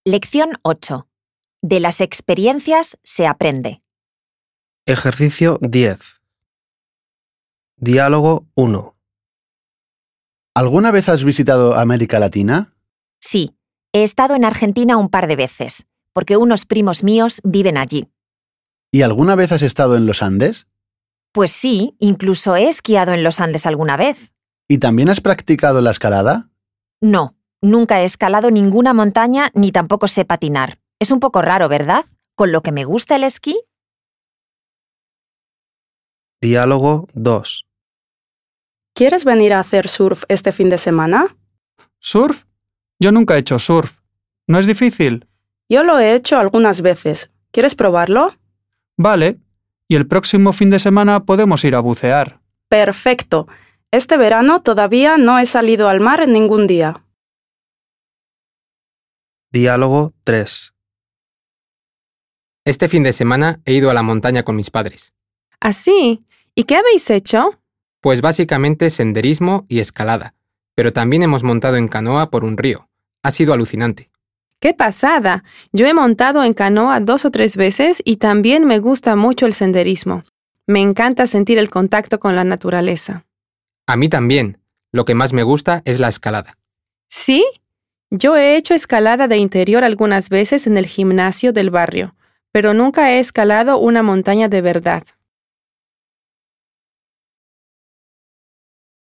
Lección 8. De las experiencias se aprende. Ejercicio 10. Diálogo 1. ¿Alguna vez has visitado América Latina? Sí, he estado en Argentina un par de veces, porque unos primos míos viven allí. ¿Y alguna vez has estado en los Andes? Pues sí, incluso he esquiado en los Andes alguna vez. ¿Y también has practicado la escalada? No, nunca he escalado ninguna montaña ni tampoco sé patinar. Es un poco raro, ¿verdad? Con lo que me gusta el esquí. Diálogo 2. ¿Quieres venir a hacer surf este fin de semana? ¿Surf? Yo nunca he hecho surf. ¿No es difícil? Yo lo he hecho algunas veces. ¿Quieres probarlo? Vale. Y el próximo fin de semana podemos ir a bucear. Perfecto. Este verano todavía no he salido al mar en ningún día. Diálogo 3. Este fin de semana he ido a la montaña con mis padres. ¿Ah, sí? ¿Y qué habéis hecho? Pues básicamente senderismo y escalada, pero también hemos montado en canoa por un río. Ha sido alucinante. ¡Qué pasada! Yo he montado en canoa 2 o 3 veces y también me gusta mucho el senderismo. Me encanta sentir el contacto con la naturaleza. A mí también. Lo que más me gusta es la escalada. ¿Sí? Yo he hecho escalada de interior algunas veces en el gimnasio del barrio, pero nunca he escalado una montaña de verdad.